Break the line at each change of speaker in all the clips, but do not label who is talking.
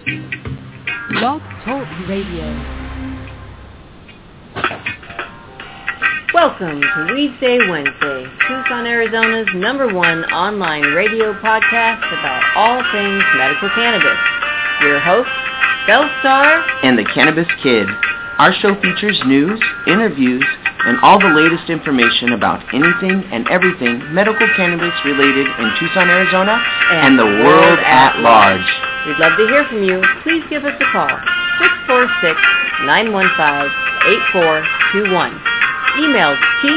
Blog Talk Radio.
Welcome to Weedsday Wednesday, Tucson, Arizona's #1 online radio podcast about all things medical cannabis. Your hosts, Bellstar
and the Cannabis Kid. Our show features news, interviews, and all the latest information about anything and everything medical cannabis related in Tucson, Arizona, and the world at large.
We'd love to hear from you. Please give us a call, 646-915-8421. Email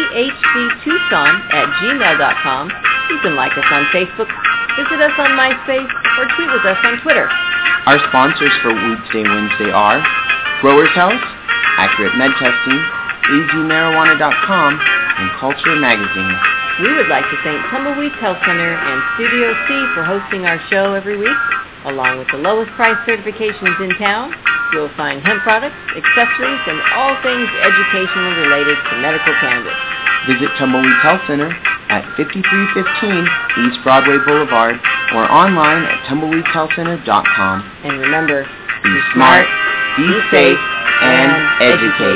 thctucson@gmail.com. You can like us on Facebook, visit us on MySpace, or tweet with us on Twitter.
Our sponsors for Weedsday Wednesday are Growers House, Accurate Med Testing, EasyMarijuana.com, and Culture Magazine.
We would like to thank Tumbleweeds Health Center and Studio C for hosting our show every week. Along with the lowest price certifications in town, you'll find hemp products, accessories, and all things educational related to medical cannabis.
Visit Tumbleweeds Health Center at 5315 East Broadway Boulevard or online at tumbleweedshealthcenter.com.
And remember,
be smart, be safe, and educate.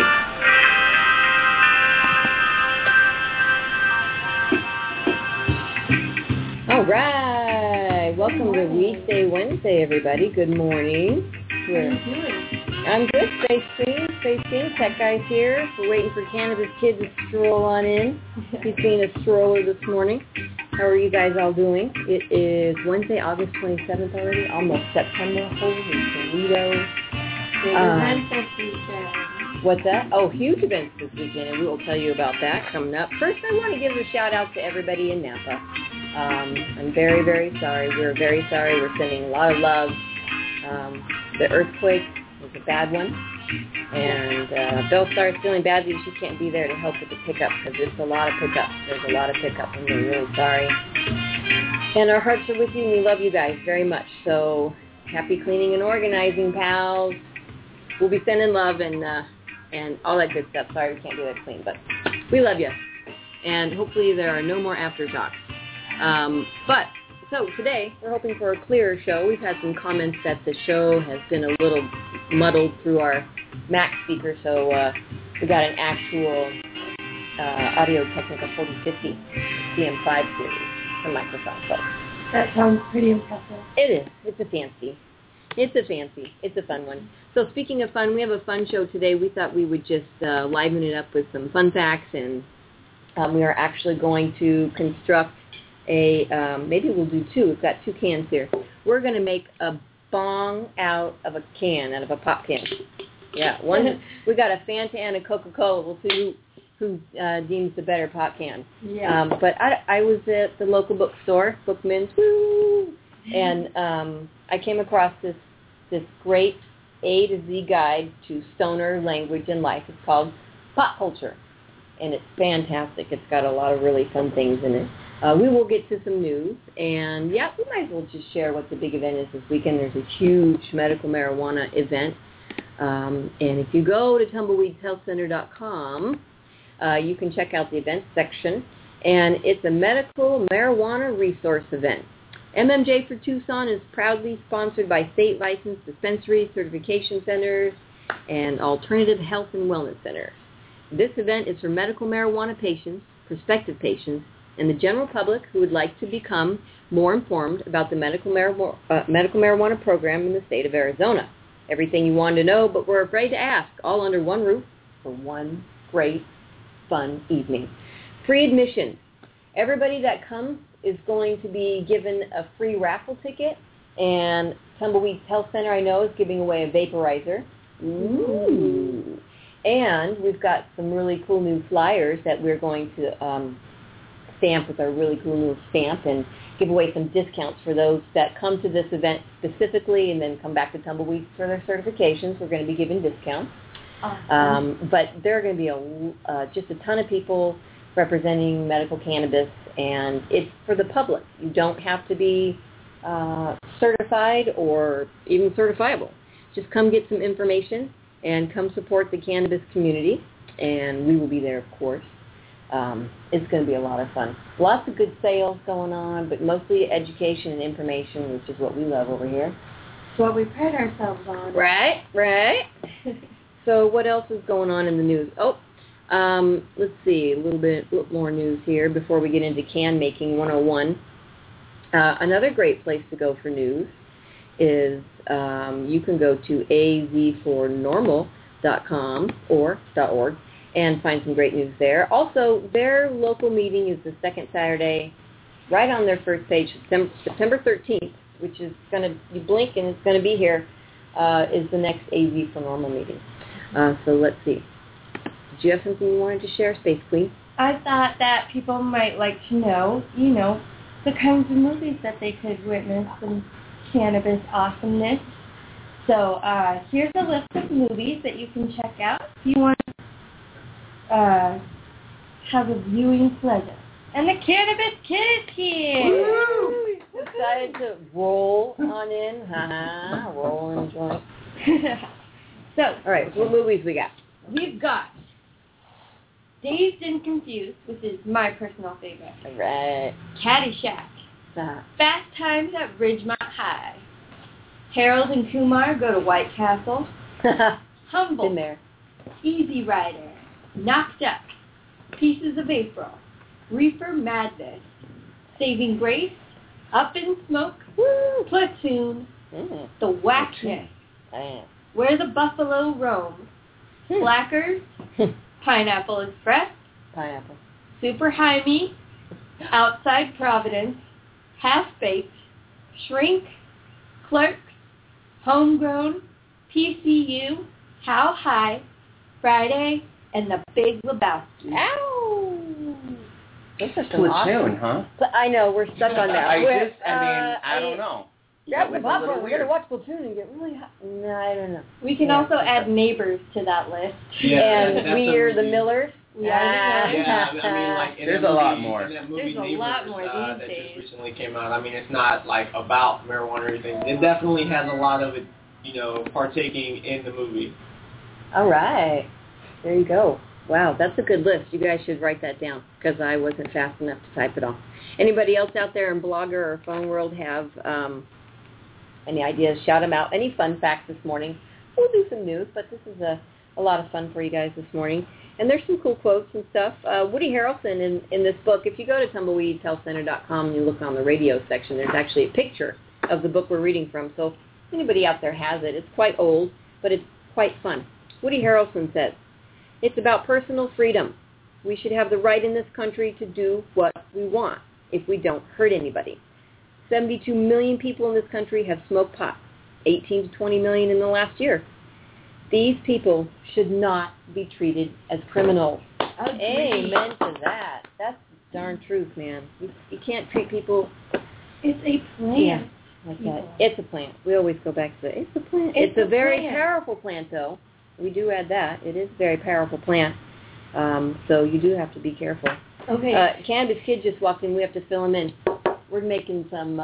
All right. Welcome to Weedsday Wednesday, everybody. Good morning.
How are you doing?
I'm good. Stay tuned. Tech Guy's here. We're waiting for Cannabis Kid to stroll on in. He's being a stroller this morning. How are you guys all doing? It is Wednesday, August 27th already. Almost September. Holy Toledo.
Events this weekend.
What's that? Oh, huge events this weekend, and we will tell you about that coming up. First, I want to give a shout-out to everybody in Napa. I'm very, very sorry. We're very sorry. We're sending a lot of love. The earthquake was a bad one, and Bellstar is feeling bad that she can't be there to help with the pickup because it's a lot of pickup. There's a lot of pickup, and we're really sorry. And our hearts are with you, and we love you guys very much. So happy cleaning and organizing, pals. We'll be sending love and all that good stuff. Sorry we can't do that clean, but we love you. And hopefully there are no more aftershocks. So today, we're hoping for a clearer show. We've had some comments that the show has been a little muddled through our Mac speaker, so we got an actual Audio-Technica 4050 CM5 series from Microsoft. So
That sounds pretty impressive.
it is. It's a fun one. So speaking of fun, we have a fun show today. We thought we would just liven it up with some fun facts, and we are actually going to construct maybe we'll do two. We've got two cans here. We're going to make a bong out of a pop can. Yeah, one. We got a Fanta and a Coca-Cola. We'll see who deems the better pop can.
Yeah.
But I was at the local bookstore, Bookman's, woo, and I came across this great A to Z guide to stoner language and life. It's called Pop Culture, and it's fantastic. It's got a lot of really fun things in it. We will get to some news, and we might as well just share what the big event is this weekend. There's a huge medical marijuana event, and if you go to tumbleweedshealthcenter.com, you can check out the events section, and it's a medical marijuana resource event. MMJ for Tucson is proudly sponsored by state licensed dispensaries, certification centers, and alternative health and wellness centers. This event is for medical marijuana patients, prospective patients, and the general public who would like to become more informed about the medical marijuana program in the state of Arizona. Everything you wanted to know, but were afraid to ask, all under one roof for one great, fun evening. Free admission. Everybody that comes is going to be given a free raffle ticket, and Tumbleweeds Health Center, I know, is giving away a vaporizer. Ooh. And we've got some really cool new flyers that we're going to stamp with our really cool new stamp and give away some discounts for those that come to this event specifically and then come back to Tumbleweeds for their certifications. We're going to be giving discounts.
Awesome.
But there are going to be just a ton of people representing medical cannabis, and it's for the public. You don't have to be certified or even certifiable. Just come get some information and come support the cannabis community, and we will be there, of course. It's going to be a lot of fun. Lots of good sales going on, but mostly education and information, which is what we love over here.
what we pride ourselves on.
Right. So what else is going on in the news? Let's see, a little bit more news here before we get into Can Making 101. Another great place to go for news is you can go to azfornormal.com or .org and find some great news there. Also, their local meeting is the second Saturday, right on their first page, September 13th, which is going to, you blink and it's going to be here, is the next AZ for Normal meeting. So let's see. Did you have something you wanted to share, Space Queen?
I thought that people might like to know, the kinds of movies that they could witness some cannabis awesomeness. So here's a list of movies that you can check out if you want to have a viewing pleasure. And the Cannabis Kid's here!
Woo! Decided to roll on in. Roll and joint.
So,
all right, what movies we got?
We've got Dazed and Confused, which is my personal favorite.
All right.
Caddyshack. Fast Times at Ridgemont High. Harold and Kumar go to White Castle. Humble.
Been there.
Easy Rider. Knocked Up. Pieces of April. Reefer Madness. Saving Grace. Up in Smoke.
Woo!
Platoon. The Whackness. Where the Buffalo Roam. Blackers. Pineapple Express.
Pineapple.
Super Jaime. Outside Providence. Half-Baked. Shrink. Clerks. Homegrown. PCU. How High. Friday. And The Big Lebowski.
Ow!
Platoon, huh?
I know, we're stuck on that.
I don't know.
Grab the popcorn, we're going to
watch.
watch Platoon and get really hot. No, I don't know.
We can also add Neighbors to that list.
Yeah,
and We're the Millers.
Yeah, I mean, like,
there's a lot more.
In that movie,
There's a lot more
Neighbors,
these
that
days.
just recently came out. I mean, it's not, like, about marijuana or anything. It definitely has a lot of it, partaking in the movie.
All right. There you go. Wow, that's a good list. You guys should write that down because I wasn't fast enough to type it all. Anybody else out there in Blogger or Phone World have any ideas? Shout them out. Any fun facts this morning? We'll do some news, but this is a lot of fun for you guys this morning. And there's some cool quotes and stuff. Woody Harrelson in this book, if you go to tumbleweedhealthcenter.com and you look on the radio section, there's actually a picture of the book we're reading from. So if anybody out there has it, it's quite old, but it's quite fun. Woody Harrelson says, "It's about personal freedom. We should have the right in this country to do what we want if we don't hurt anybody. 72 million people in this country have smoked pot, 18 to 20 million in the last year. These people should not be treated as criminals." Amen to that. That's the darn truth, man. You can't treat people...
It's a plant.
Like that. It's a plant. We always go back to it's a plant. It's a very powerful plant, though. We do add that. It is a very powerful plant. So you do have to be careful.
Okay.
Cannabis Kid just walked in. We have to fill him in. We're making some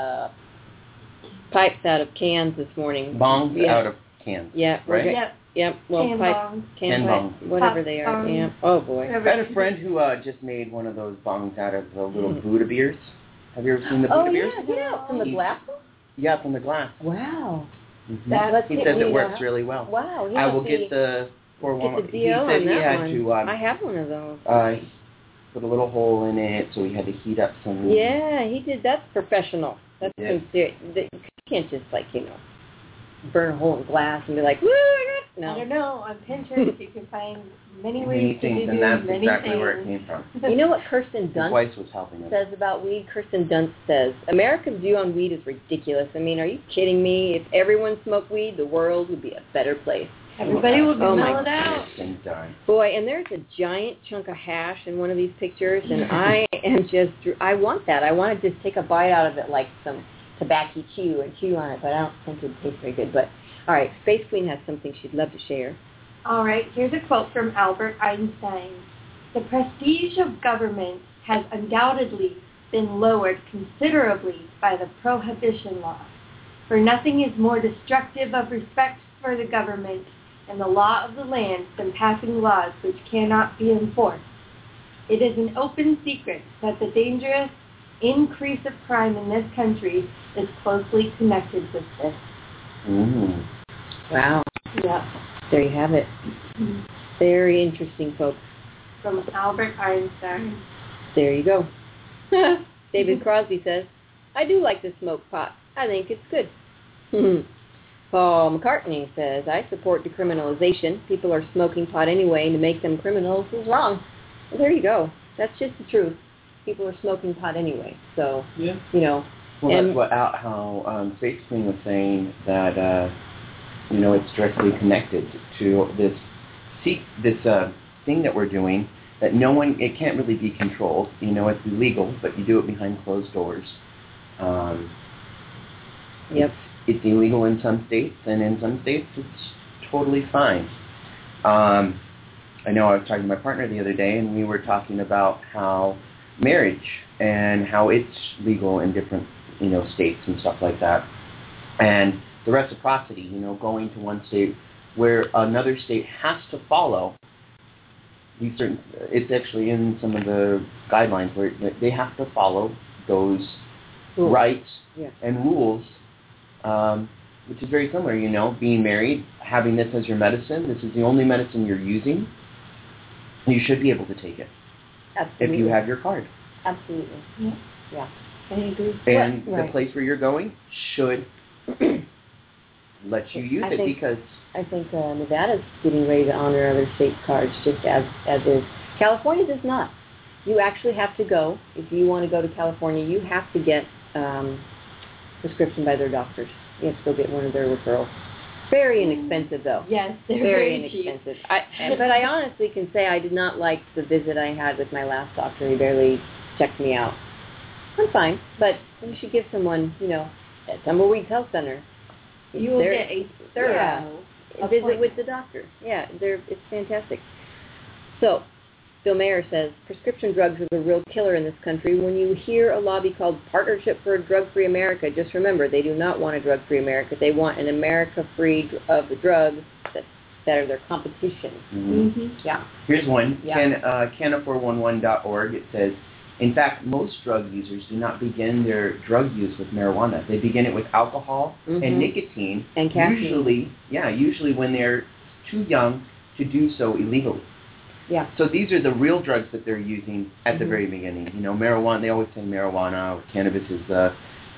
pipes out of cans this morning.
Bongs out of cans.
Yeah.
Right?
Yep. Well,
Can
pipes.
bongs.
Can
bongs.
whatever they are. Yeah. Oh, boy.
I had a friend who just made one of those bongs out of the little Buddha beers. Have you ever seen the Buddha beers?
Yeah. From the glass one?
Yeah, from the glass.
wow.
Mm-hmm.
Let's
He
get
says
me
it works
that.
really well.
Wow.
I will get the 411.
Get the
He
DO
said
on
he
that
had
one.
to
I have one of those.
put a little hole in it, so he had to heat up some.
Yeah, he did. That's professional. That's sincere. You can't just burn a hole in glass and be like, woo! No.
I don't know. On Pinterest, you can find many ways to
things,
do
and that's
many
exactly
things.
where it came from.
You know what Kirsten
His
Dunst
wife was helping him.
says about weed? Kirsten Dunst says, America's view on weed is ridiculous. I mean, are you kidding me? If everyone smoked weed, the world would be a better place.
Everybody will be mellowed
Get
out.
things done.
Boy, and there's a giant chunk of hash in one of these pictures, and I want that. I want to just take a bite out of it like some tobacco chew and chew on it, but I don't think it would taste very good. But, all right, Space Queen has something she'd love to share.
All right, here's a quote from Albert Einstein. "The prestige of government has undoubtedly been lowered considerably by the prohibition law. For nothing is more destructive of respect for the government and the law of the land than passing laws which cannot be enforced. It is an open secret that the dangerous increase of crime in this country is closely connected with this."
Mm.
Wow.
Yep.
There you have it. Very interesting, folks.
From Albert Einstein.
There you go. David Crosby says, I do like to smoke pot. I think it's good. Paul McCartney says, I support decriminalization. People are smoking pot anyway, and to make them criminals is wrong. Well, there you go. That's just the truth. People are smoking pot anyway. So,
Yeah.
you know.
Well, that's how Space Queen was saying that, it's directly connected to this thing that we're doing, that it can't really be controlled. It's illegal, but you do it behind closed doors.
Yep.
It's illegal in some states, and in some states it's totally fine. I know I was talking to my partner the other day, and we were talking about how marriage and how it's legal in different, states and stuff like that. And the reciprocity, going to one state where another state has to follow these certain, it's actually in some of the guidelines where they have to follow those
rules.
Rights
Yeah.
and rules, which is very similar, being married, having this as your medicine. This is the only medicine you're using. You should be able to take it.
Absolutely.
If you have your card.
Absolutely.
Yeah.
Yeah.
I agree.
And
Right.
the place where you're going should let you use it because...
I think Nevada's getting ready to honor other states' cards just as is. California does not. You actually have to go. If you want to go to California, you have to get prescription by their doctors. You have to go get one of their referrals. Very inexpensive, though.
Yes, they're
Very
cheap.
inexpensive. But I honestly can say I did not like the visit I had with my last doctor. He barely checked me out. I'm fine, but you should give someone, at Tumbleweeds Health Center.
You will get a thorough
visit with the doctor. Yeah, it's fantastic. So, Bill Mayer says, prescription drugs are the real killer in this country. When you hear a lobby called Partnership for a Drug-Free America, just remember, they do not want a drug-free America. They want an America free of the drugs that are their competition.
Mm-hmm.
Yeah.
Here's one.
Yeah.
Canna411.org. It says, in fact, most drug users do not begin their drug use with marijuana. They begin it with alcohol and nicotine.
And caffeine.
Usually when they're too young to do so illegally.
Yeah.
So these are the real drugs that they're using at the very beginning. Marijuana, they always say marijuana or cannabis is the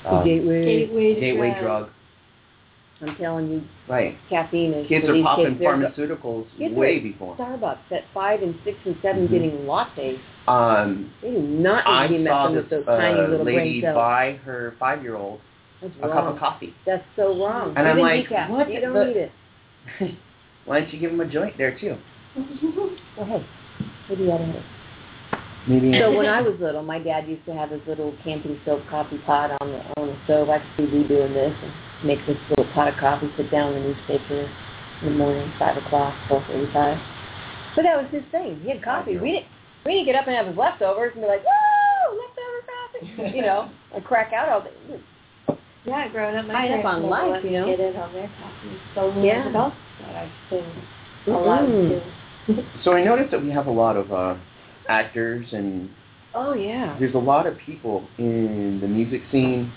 gateway drug.
I'm telling you,
right.
Caffeine is
Kids
for
are
these
popping
kids.
pharmaceuticals way before.
Starbucks at 5 and 6 and 7 getting lattes. They do not
I
need to be
saw
messing
this
with those tiny little
lady
brain cells.
buy her 5-year-old
That's
a
wrong.
cup of coffee.
That's so wrong.
And I'm
Even
like,
decaf.
what?
You don't need it.
Why don't you give them a joint there too?
Well, hey, what do you got in it?
Maybe.
So when I was little, my dad used to have his little camping stove coffee pot on the stove. I could see doing this and make this little pot of coffee, sit down in the newspaper in the morning, 5 o'clock, 4:45. But that was his thing. He had coffee. We didn't get up and have his leftovers and be like, woo, leftover coffee, or crack out all day.
Yeah, growing up, my
High up
parents
on
never
life,
let me get in on their coffee. So many
Yeah.
adults that I've been allowed to.
So I noticed that we have a lot of actors and
Oh, yeah.
there's a lot of people in the music scene,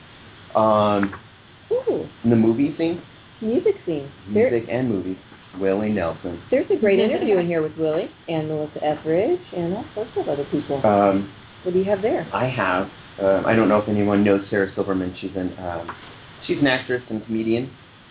Ooh,
in the movie scene,
music scene.
music and movies. Willie Nelson.
There's a great interview in here with Willie and Melissa Etheridge and all sorts of other people. What do you have there?
I have. I don't know if anyone knows Sarah Silverman. She's an actress and comedian.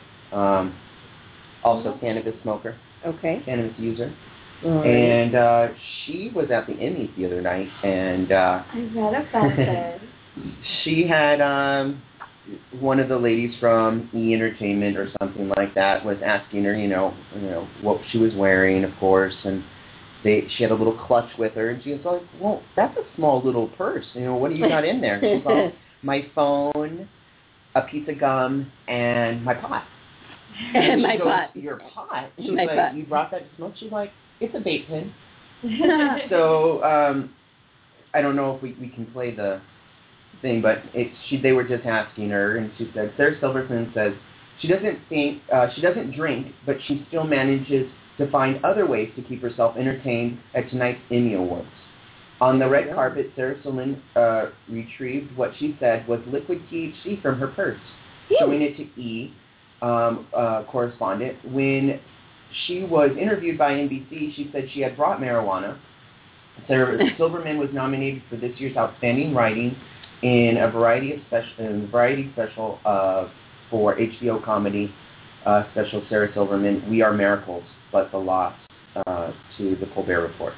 Also cannabis smoker,
Okay.
cannabis user.
Right.
And she was at the Emmys the other night, and
I read about that.
she had one of the ladies from E! Entertainment or something like that was asking her, what she was wearing, of course, and she had a little clutch with her, and she was like, well, that's a small little purse. What do you got in there? She's like, my phone, a piece of gum, and my pot.
And my
she goes,
pot.
Your pot? She's
My
like,
pot.
you brought that to smoke? She's like, it's a vape pen. So, I don't know if we can play the thing, but they were just asking her, and she said, Sarah Silverman says, she doesn't drink, but she still manages to find other ways to keep herself entertained at tonight's Emmy Awards. On the red carpet, Sarah Silverman retrieved what she said was liquid THC from her purse, showing it to E! correspondent. When she was interviewed by NBC, she said she had brought marijuana. Sarah Silverman was nominated for this year's Outstanding Writing in a variety special for HBO comedy special. Sarah Silverman, We Are Miracles, but the loss to the Colbert Report.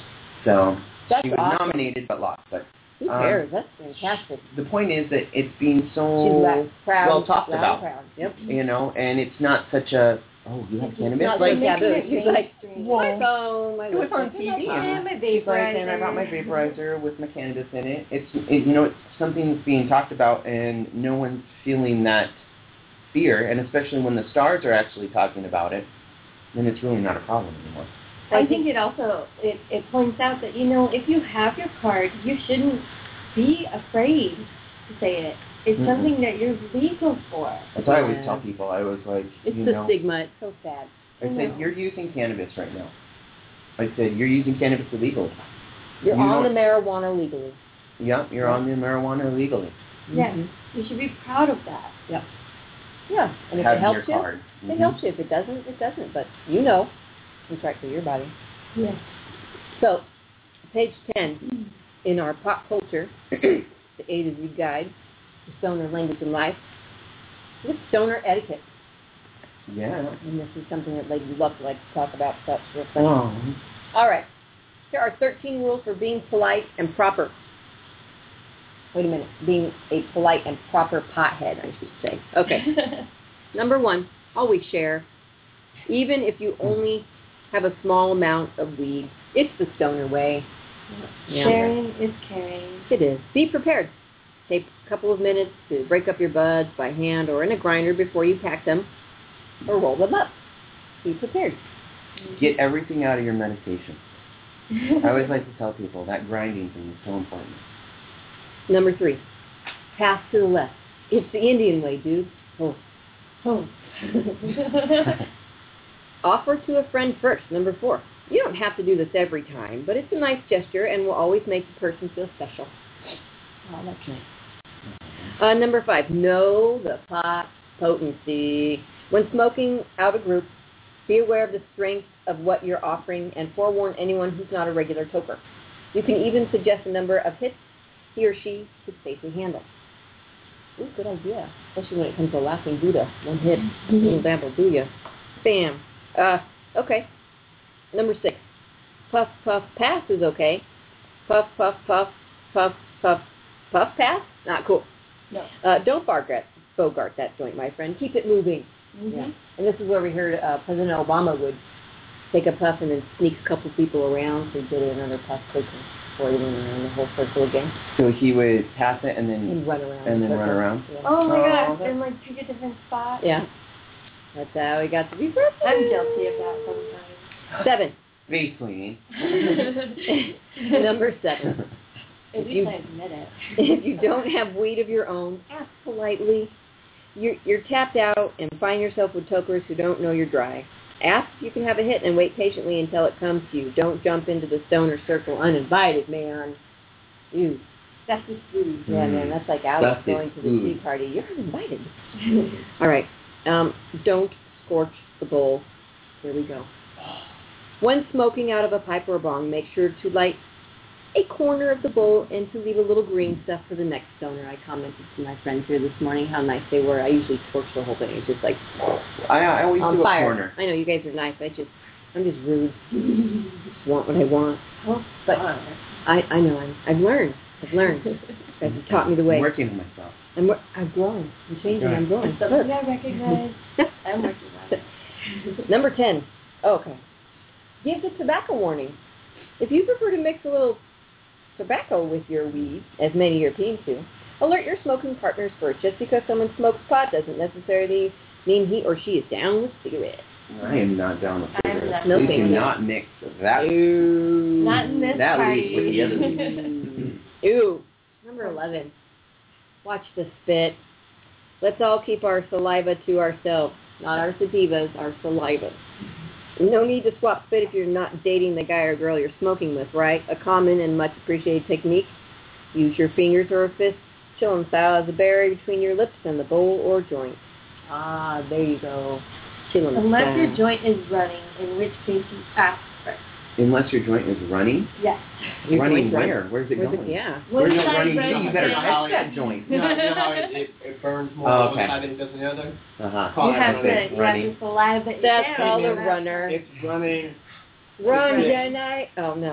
So
That's
she was
awesome.
nominated but lost. But
Who cares? That's fantastic.
the point is that it's being so
She's proud,
well talked
loud,
about.
proud. Yep.
You know, and it's not such a, oh, you have cannabis?
Not
Like,
so taboo. She's like,
Whoa.
my phone, my
it was on
lipstick,
TV.
yeah,
my
She's like, and I brought my vaporizer with my cannabis in it. It's something that's being talked about, and no one's feeling that fear. And especially when the stars are actually talking about it, then it's really not a problem anymore.
I think it also, it points out that, if you have your card, you shouldn't be afraid to say it. It's something that you're legal for.
That's what I always tell people. I was like,
it's the stigma. It's so sad.
I said, you're using cannabis right now. I said, you're using cannabis illegally.
You're on the marijuana legally.
Yep, you're on the marijuana legally.
Yes, you should be proud of that.
Yep. Yeah, and if
Have
it helps
your
you,
card.
it helps you. If it doesn't, it doesn't. But it's right for your body.
Yes.
So, page 10, in our pop culture, the A to Z guide, to stoner language and life, with stoner etiquette.
Yeah.
And this is something that ladies love to talk about. Such real quick.
Oh.
All right. There are 13 rules for being polite and proper. Wait a minute. Being a polite and proper pothead, I should say. Okay. Number 1, always share. Even if you only have a small amount of weed. It's the stoner way. Yeah.
Sharing is caring.
It is. Be prepared. Take a couple of minutes to break up your buds by hand or in a grinder before you pack them or roll them up. Be prepared.
Get everything out of your medication. I always like to tell people that grinding thing is so important.
Number 3, pass to the left. It's the Indian way, dude. Oh. Offer to a friend first. Number 4, you don't have to do this every time, but it's a nice gesture and will always make the person feel special. Oh, that's nice. Number 5, know the pot potency. When smoking out a group, be aware of the strength of what you're offering and forewarn anyone who's not a regular toker. You can even suggest a number of hits he or she could safely handle. Ooh, good idea. Especially when it comes to laughing Buddha. One hit, little dab will do ya. Bam. Okay. Number 6, puff, puff, pass is okay. Puff, puff, puff, puff, puff, puff, pass? Not cool.
No.
Don't bogart that joint, my friend. Keep it moving.
Mm-hmm.
Yeah. And this is where we heard President Obama would take a puff and then sneak a couple people around, so he did another puff quickly before he went around the whole circle again.
So he would pass it and then
run around.
run around.
Yeah.
Oh my gosh, and pick a different spot.
Yeah. That's how he got to be
I'm guilty of that sometimes.
7.
Face cleaning.
Number 7.
At least I admit it.
If you don't have weed of your own, ask politely. You're tapped out and find yourself with tokers who don't know you're dry. Ask if you can have a hit and wait patiently until it comes to you. Don't jump into the stoner circle uninvited, man. Ew.
That's just food.
Yeah, man, that's like Alex going to the tea party. You're uninvited. All right. Don't scorch the bowl. Here we go. When smoking out of a pipe or a bong, make sure to light a corner of the bowl and to leave a little green stuff for the next stoner. I commented to my friends here this morning how nice they were. I usually torch the whole thing. It's just like
I always
on
do
fire.
a corner.
I know you guys are nice. I'm just rude. Just want what I want. But I know. I've learned. You guys have taught me the way.
I'm working on myself.
I've grown. I'm changing.
Right.
I'm growing.
Something I recognize. I'm working on it.
Number 10. Oh, okay. Give the tobacco warning. If you prefer to mix a little tobacco with your weed, as many Europeans do, alert your smoking partners first. Just because someone smokes pot doesn't necessarily mean he or she is down with cigarettes.
I am not down with cigarettes.
No
Please do
thank you.
not mix that.
Ew.
Not in this
That
party.
leaves with the other.
Ew. Number 11. Watch the spit. Let's all keep our saliva to ourselves. Not our sativas, our saliva. No need to swap spit if you're not dating the guy or girl you're smoking with, right? A common and much appreciated technique. Use your fingers or a fist, chillin' style, as a barrier between your lips and the bowl or joint. Ah, there you go. Chin on the
Unless your
spine.
joint is running, in which case you ask first.
Unless your joint is running?
Yes.
Your
Running
joint's
where? Where's it
Where's
going?
yeah.
Where's it
One side
running to?
runs
You better
in.
fix that joint.
You know how it burns more
Oh,
on one
okay.
side than it does on the other?
Uh-huh.
Call
You
it
have
running.
to
Running.
saliva it
That's
down.
called a
Amen.
runner.
It's running.
Run,
Okay.
Jedi. Oh, no.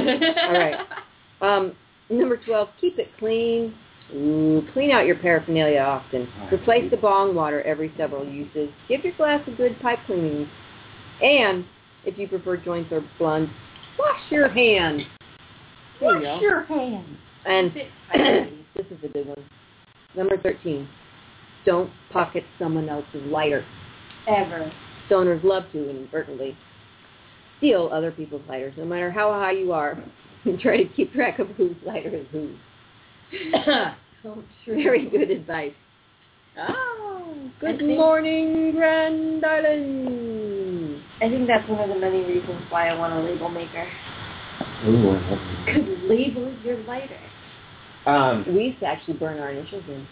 All right. Number 12, keep it clean. Ooh, clean out your paraphernalia often.
Right.
Replace the bong water every several uses. Give your glass a good pipe cleaning. And, if you prefer joints or blunts, wash your hands. There you go.
Wash your hands.
And this is a big one. Number 13, don't pocket someone else's lighter.
Ever.
Stoners love to inadvertently steal other people's lighters, no matter how high you are. Try to keep track of whose lighter is whose.
So true.
Very good advice. Oh, good
I think-
morning, Grand Island.
I think that's one of the many reasons why I want a label maker.
Ooh, I love it.
Could label your lighter.
We used to actually burn our initials in.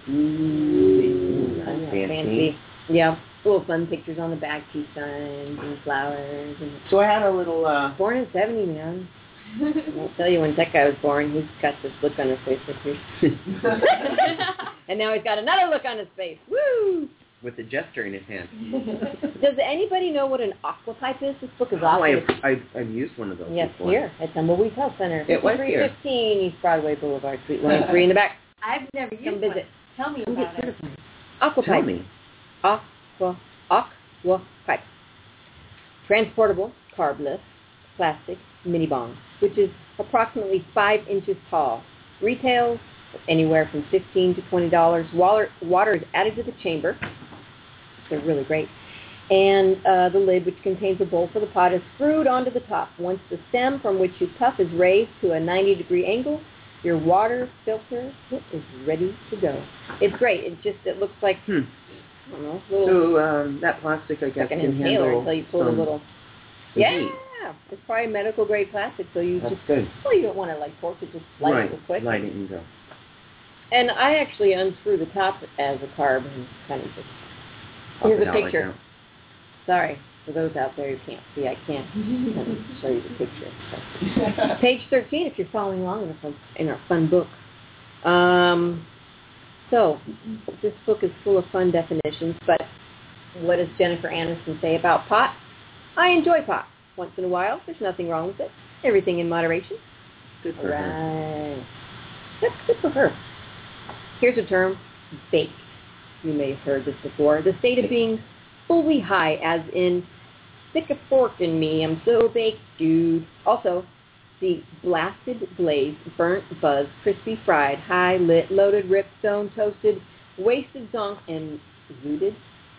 Yeah,
Fancy.
Yeah, little fun pictures on the back, peace signs and flowers. And
So I had a little,
born in 70, man. I'll tell you, when that guy was born, he's got this look on his face like this. And now he's got another look on his face. Woo!
with a jester in his hand.
Does anybody know what an aqua pipe is? This book is
Oh,
awesome.
I've used one of those
Yes,
before.
here at Tumbleweed Health Center.
It was here.
5315 East Broadway Boulevard, Suite 103 in the back.
I've never
Come
used
visit.
one. Tell me
Come get
about it.
certified. Aqua
Tell
pipe.
me.
Aqua pipe. Transportable, carbless, plastic mini bong, which is approximately 5 inches tall. Retails anywhere from $15 to $20. Water is added to the chamber. They're really great. And the lid, which contains a bowl for the pot, is screwed onto the top. Once the stem from which you puff is raised to a 90-degree angle, your water filter is ready to go. It's great. It looks like, I don't know, little
So that plastic, I guess,
like an
can
inhaler
handle
until you pull a
some
little.
heat.
Yeah, it's probably medical grade plastic, so you
That's
just,
good.
well, you don't want to like torch it, just light
Right.
it real quick.
Light it and go.
And I actually unscrew the top as a carb and kind of just,
Pop
here's
it
a
out like
picture.
that.
Sorry, for those out there who can't see, I can't show you the picture. Page 13, if you're following along in our fun book. So, this book is full of fun definitions, but what does Jennifer Aniston say about pot? I enjoy pot. Once in a while, there's nothing wrong with it. Everything in moderation.
Good for her.
Right. That's good for her. Here's a term, baked. You may have heard this before. The state of being fully high, as in, stick a fork in me, I'm so baked, dude. Also, the blasted, glazed, burnt, buzzed, crispy, fried, high, lit, loaded, ripped, stoned, toasted, wasted, zonked, and zooted.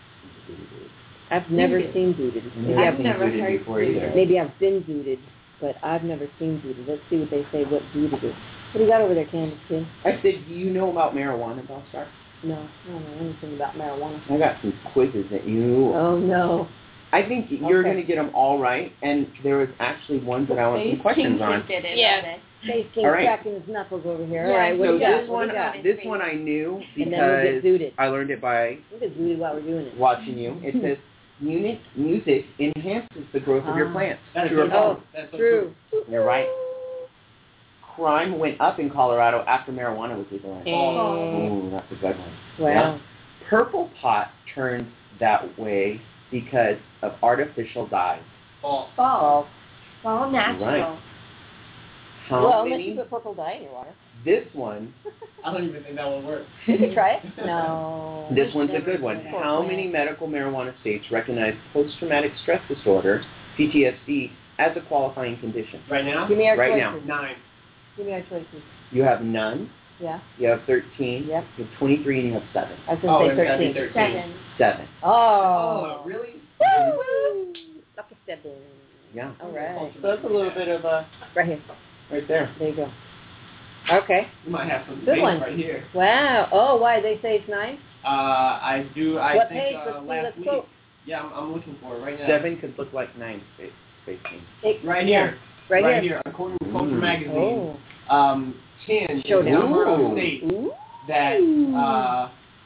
I've never seen zooted.
I've never
seen
heard
it before either.
Maybe I've been zooted, but I've never seen zooted. Let's see what they say, what zooted is. What do you got over there, Candace, kid?
I said, do you know about marijuana, Bellstar?
No, I don't know anything about marijuana.
I got some quizzes that you...
Oh, no.
I think you're
Okay.
going to get them all right, and there was actually ones that I want some questions on.
Yeah. Space King
All right.
cracking his knuckles over here.
Yeah,
All right, what
So
do you got?
this
What
one,
do you got?
this one I knew
And then we'll get
because
zooted.
I learned it by
We'll get zooted while we're doing it.
watching you. It says, music enhances the growth of your plants.
That's
True or
so
false?
That's so
True.
You're right. Crime went up in Colorado after marijuana was legalized. Ooh, that's a good one.
Wow.
Yeah. Purple pot turns that way because of artificial dyes.
False.
Fall. Fall natural.
Right. How
Well, unless you
many?
put purple dye in your water.
This one.
I don't even think that will work.
You can try it. No.
This one's a good one. How many medical marijuana states recognize post-traumatic stress disorder, PTSD, as a qualifying condition?
Right now?
Give me our
Right
choices.
9.
Give me our choices.
You have none.
Yeah.
You have 13.
Yep.
You have 23, and you have 7.
I was going to
it's gotta
say
be
13.
13.
7.
Oh.
Really?
Woo! Lucky 7.
Yeah.
All right.
So that's a little bit of a
Right here.
right there.
There you go. Okay.
You might have some
Good
debate
one.
right here.
Wow. Oh, why? They say it's 9?
I do. I
What
think
page? Let's see,
last
let's
week.
quote.
Yeah, I'm looking for it right now.
7 could look like 9. Space King.
Right here.
Right here.
According to Culture
Ooh.
Magazine,
Oh.
10 is the
Showdown.
number of
Ooh.
states
Ooh.
that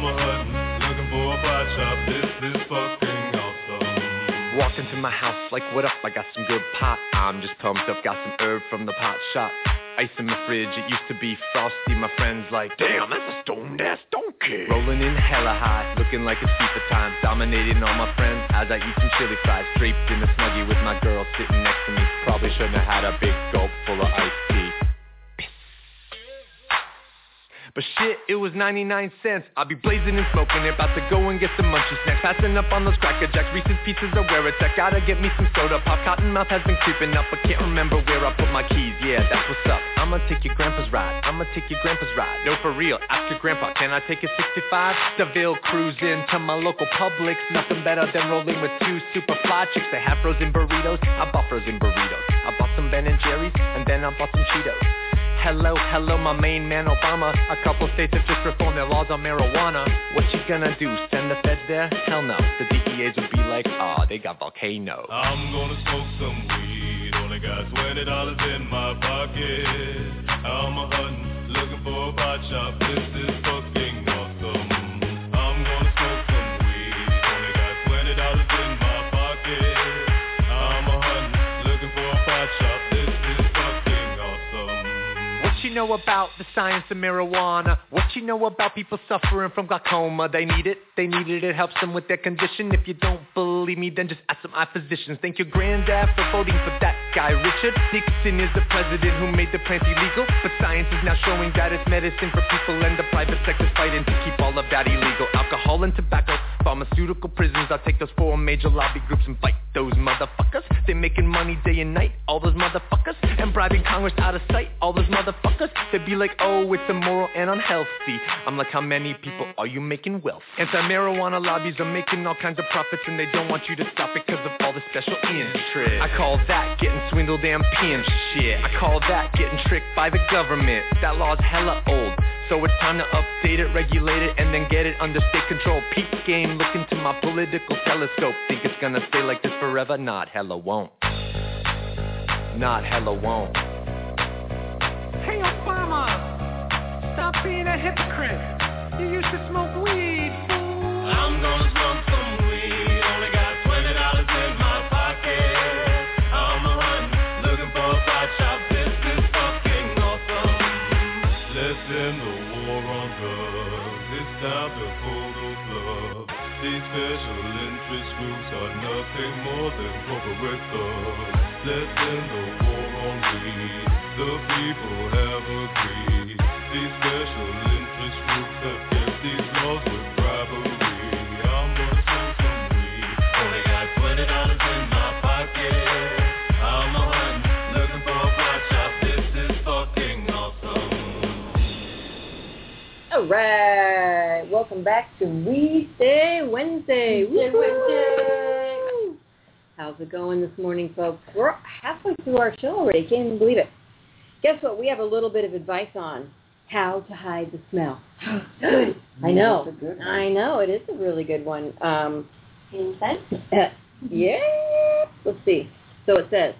Walked into my house like, what up, I got some good pot. I'm just pumped up, got some herb from the pot shop. Ice in my fridge, it used to be frosty. My friends like, damn, that's a stoned-ass donkey. Rolling in hella high, looking like it's FIFA time. Dominating all my friends as I eat some chili fries. Draped in a Snuggie with my girl sitting next to me. Probably shouldn't have had a big gulp full of iced tea. But shit, it was 99 cents. I'll be blazing and smoking, about to go and get some munchies next. Passing up on those Cracker Jacks, Reese's Pieces of where it's at. Gotta get me some soda pop. Cottonmouth has been creeping up, but can't remember where I put my keys. Yeah, that's what's up. I'ma take your grandpa's ride. I'ma take your grandpa's ride. No, for real, ask your grandpa, can I take a 65? DeVille cruising to my local Publix. Nothing better than rolling with two super fly chicks. They have frozen burritos. I bought frozen burritos. I bought some Ben and Jerry's, and then I bought some Cheetos. Hello, hello, my main man Obama. A couple states have just reformed their laws on marijuana. What you gonna do, send the feds there? Hell no, the DEAs would be like, aw, they got volcanoes.
I'm gonna smoke some weed, only got $20 in my pocket. I'm a hunting, looking for a pot shop, this is fucking awesome. I'm gonna smoke some weed, only got $20 in my pocket. I'm a hunting, looking for a pot shop, this is fucking awesome.
What you know about the science of marijuana? What you know about people suffering from glaucoma? They need it, it helps them with their condition. If you don't believe me, then just ask some eye physicians. Thank your granddad for voting for that guy, Richard Nixon is the president who made the plant illegal. But science is now showing that it's medicine for people, and the private sector's fighting to keep all of that illegal. Alcohol and tobacco, pharmaceutical prisons. I'll take those 4 major lobby groups and fight those motherfuckers. They're making money day and night, all those motherfuckers. And bribing Congress out of sight, all those motherfuckers. They'd be like, oh, it's immoral and unhealthy. I'm like, how many people are you making wealth? Anti-marijuana lobbies are making all kinds of profits, and they don't want you to stop it because of all the special interest. I call that getting swindled and pimped shit. I call that getting tricked by the government. That law's hella old, so it's time to update it, regulate it, and then get it under state control. Peep game, look into my political telescope. Think it's gonna stay like this forever? Not hella won't. Not hella won't.
Hey Obama, stop being a hypocrite. You used to smoke weed, fool.
I'm gonna smoke some weed, only got $20 in my pocket. I'm a hunting, looking for a pot shop, this is fucking awesome. Let's end the war on drugs, it's time to pull those plugs. These special interest groups are nothing more than corporate thugs. Let's end the war on weed, the people have agreed. These special interest groups have kept these laws with bribery. I'm gonna smoke some weed, only got $20 in my pocket. I'm a hunting, looking for a pot shop, this is fucking awesome.
All right, welcome back to Weedsday Wednesday. Wednesday. How's it going this morning, folks? We're halfway through our show already. Can't even believe it. Guess what? We have a little bit of advice on how to hide the smell. I know.
That's a good one.
I know. It is a really good one.
Incense?
Yeah. Let's see. So it says,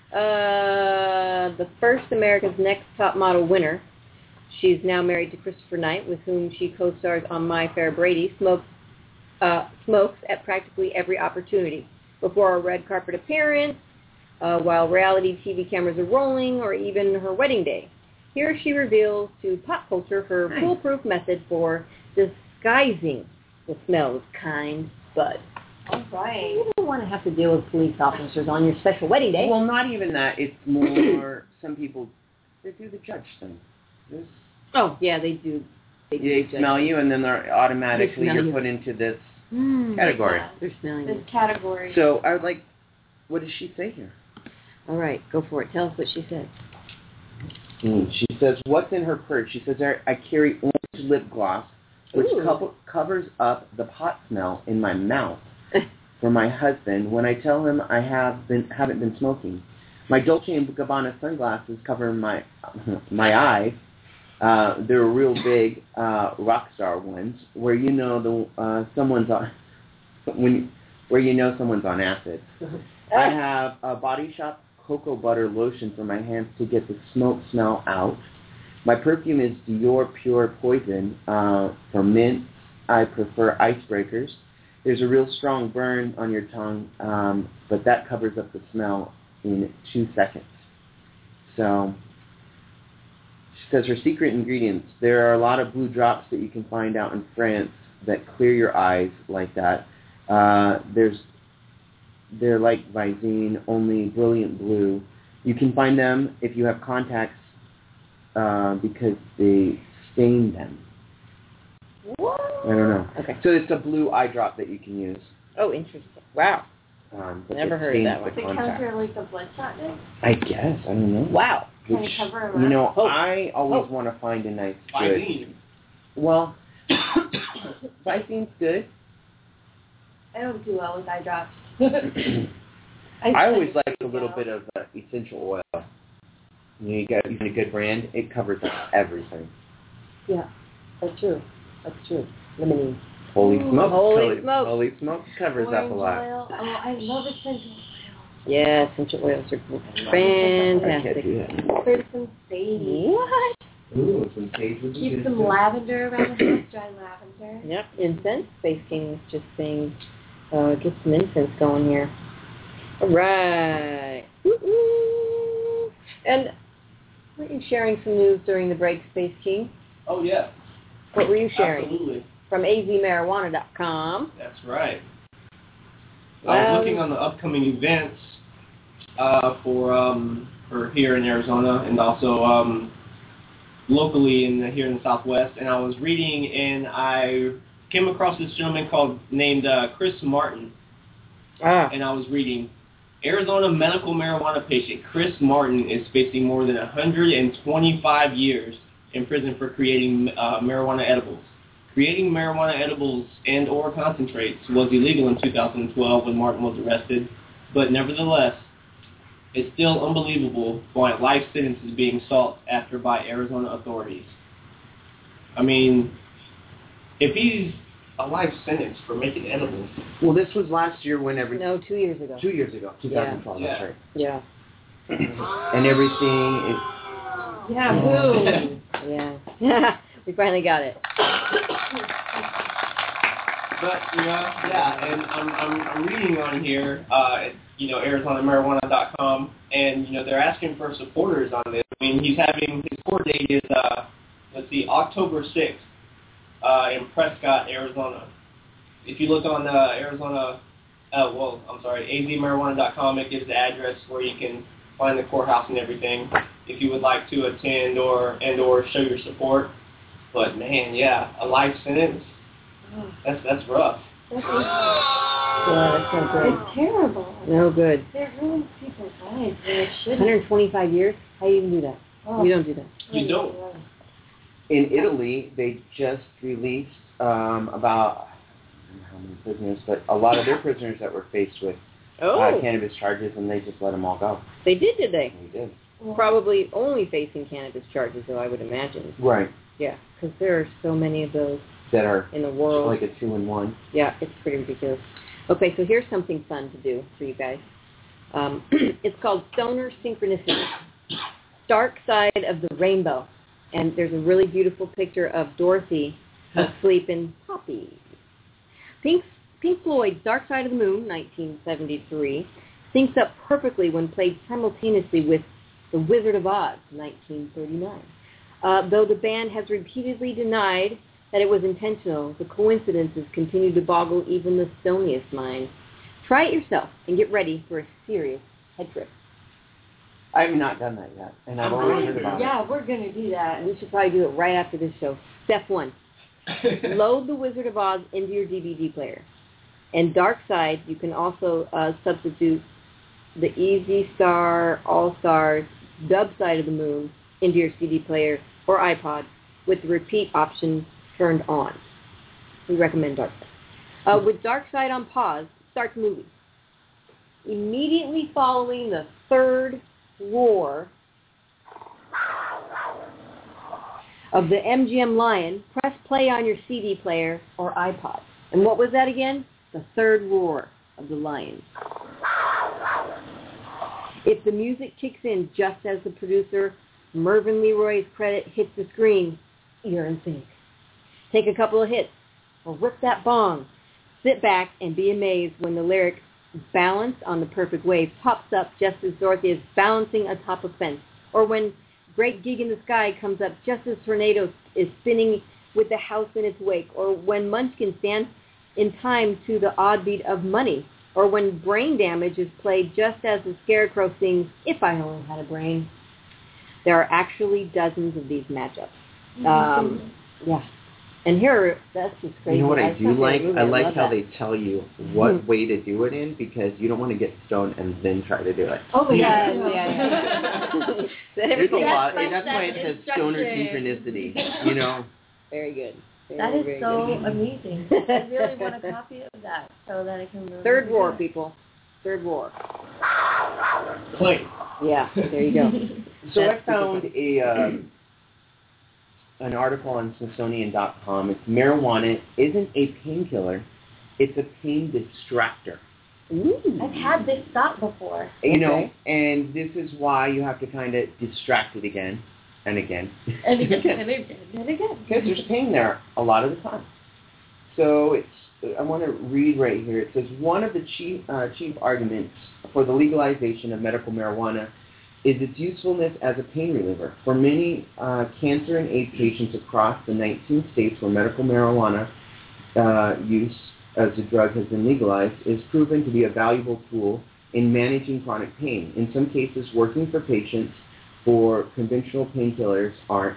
the first America's Next Top Model winner, she's now married to Christopher Knight, with whom she co-stars on My Fair Brady, smokes at practically every opportunity. Before a red carpet appearance, while reality TV cameras are rolling, or even her wedding day. Here she reveals to pop culture her foolproof method for disguising the smell of kind bud.
All right.
You don't want to have to deal with police officers on your special wedding day.
Well, not even that. It's more, some people, they do the judge thing.
Oh, yeah, they do.
They smell you, and then they're automatically, you're put into this category.
They're smelling
This
you.
category.
So, I would like, what does she say here?
All right, go for it. Tell us what she said.
She says, what's in her purse? She says, I carry orange lip gloss, which covers up the pot smell in my mouth for my husband when I tell him I haven't been smoking. My Dolce & Gabbana sunglasses cover my eyes. They're real big rock star ones where you know someone's on acid. I have a Body Shop cocoa butter lotion for my hands to get the smoke smell out. My perfume is Dior Pure Poison. For mint, I prefer icebreakers. There's a real strong burn on your tongue, but that covers up the smell in 2 seconds. So she says her secret ingredients, there are a lot of blue drops that you can find out in France that clear your eyes like that. They're like Visine, only brilliant blue. You can find them if you have contacts because they stain them.
What?
I don't know.
Okay.
So it's a blue eye drop that you can use.
Oh, interesting. Wow. Never heard of that one.
Does it counter like a bloodshot day?
I guess. I don't know.
Wow.
Can it cover them up?
You know, I always want to find a nice good.
Visine.
Well, Visine's good.
I don't do well with eye drops.
I always like a little bit of essential oil. You know, you got a good brand, it covers up everything.
Yeah, that's true. That's true. Limonene.
Holy smoke!
Holy smoke!
Holy smoke covers up a lot.
Oil. Oh, I love essential oil.
Yeah, essential oils are
I
fantastic.
can't do that.
There's some sage.
What?
Ooh, some sage would be
Keep
good
some
too.
lavender around the house, dry lavender.
Yep, incense. Space King was just saying, get some incense going here. All right. Woo-hoo. And weren't you sharing some news during the break, Space King?
Oh, yeah.
What were you sharing?
Absolutely.
From azmarijuana.com.
That's right. I was looking on the upcoming events for here in Arizona and also locally here in the Southwest, and I was reading and I came across this gentleman named Chris Martin, and I was reading, Arizona medical marijuana patient Chris Martin is facing more than 125 years in prison for creating marijuana edibles. Creating marijuana edibles and or concentrates was illegal in 2012 when Martin was arrested, but nevertheless, it's still unbelievable why a life sentence is being sought after by Arizona authorities. I mean, if he's a life sentence for making edibles.
Well, this was last year when
No, 2 years ago.
2 years ago, 2012,
Yeah.
that's right.
Yeah.
And everything is...
Yeah, boom.
Yeah. We finally got it.
But, and I'm reading on here, ArizonaMarijuana.com, and, they're asking for supporters on this. I mean, he's having, his court date is, October 6th in Prescott, Arizona. If you look on azmarijuana.com, it gives the address where you can find the courthouse and everything if you would like to attend or show your support. But, man, yeah, a life sentence. That's rough.
Yeah, that's no good.
It's terrible.
No good.
They're ruining people's lives. They shouldn't.
125 years? How do you even do that?
Oh.
You don't do that.
You don't.
In Italy, they just released about, I don't know how many prisoners, but a lot of their prisoners that were faced with cannabis charges, and they just let them all go.
They did they?
They did.
Probably only facing cannabis charges, though, I would imagine.
Right.
Yeah, because there are so many of those
That are
in the world.
like a 2-in-1.
Yeah, it's pretty ridiculous. Okay, so here's something fun to do for you guys. It's called Stoner Synchronicity. Dark Side of the Rainbow. And there's a really beautiful picture of Dorothy asleep in poppies. Pink Floyd's Dark Side of the Moon, 1973, syncs up perfectly when played simultaneously with The Wizard of Oz, 1939. Though the band has repeatedly denied that it was intentional, the coincidences continue to boggle even the stoniest mind. Try it yourself and get ready for a serious head trip.
I have not done that yet, and I've always heard about it.
Yeah, we're going to do that.
We should probably do it right after this show. Step 1. Load The Wizard of Oz into your DVD player. And Dark Side, you can also substitute the Easy Star All-Stars Dub Side of the Moon into your CD player or iPod with the repeat option turned on. We recommend Dark Side. With Dark Side on pause, start the movie. Immediately following the third roar of the MGM Lion, press play on your CD player or iPod. And what was that again? The third roar of the lion. If the music kicks in just as the producer, Mervyn Leroy's credit hits the screen, you're in sync. Take a couple of hits, or rip that bong. Sit back and be amazed when the lyric "balance on the perfect wave" pops up just as Dorothy is balancing atop a fence, or when "Great Gig in the Sky" comes up just as Tornado is spinning with the house in its wake, or when Munchkin stands in time to the odd beat of "Money," or when "Brain Damage" is played just as the Scarecrow sings "If I Only Had a Brain." There are actually dozens of these matchups. Yeah. And here, that's just crazy.
You know what I do like? I like how
that.
they tell you what way to do it in, because you don't want to get stoned and then try to do it.
Oh,
Yeah.
There's a lot.
like
That's why it says stoner synchronicity. You know.
Very good.
That is
very
so
good.
amazing. I really want a copy of that so that I can really
Third roar, people. Third roar.
Play.
Yeah, there you go.
So
That's
I found an article on Smithsonian.com. It's marijuana isn't a painkiller; it's a pain distractor.
Ooh.
I've had this thought before.
You know, and this is why you have to kind of distract it again and again.
And again.
Because there's pain there a lot of the time. So I want to read right here. It says, one of the chief arguments for the legalization of medical marijuana is its usefulness as a pain reliever. For many cancer and AIDS patients across the 19 states where medical marijuana use as a drug has been legalized is proven to be a valuable tool in managing chronic pain. In some cases, working for patients for conventional painkillers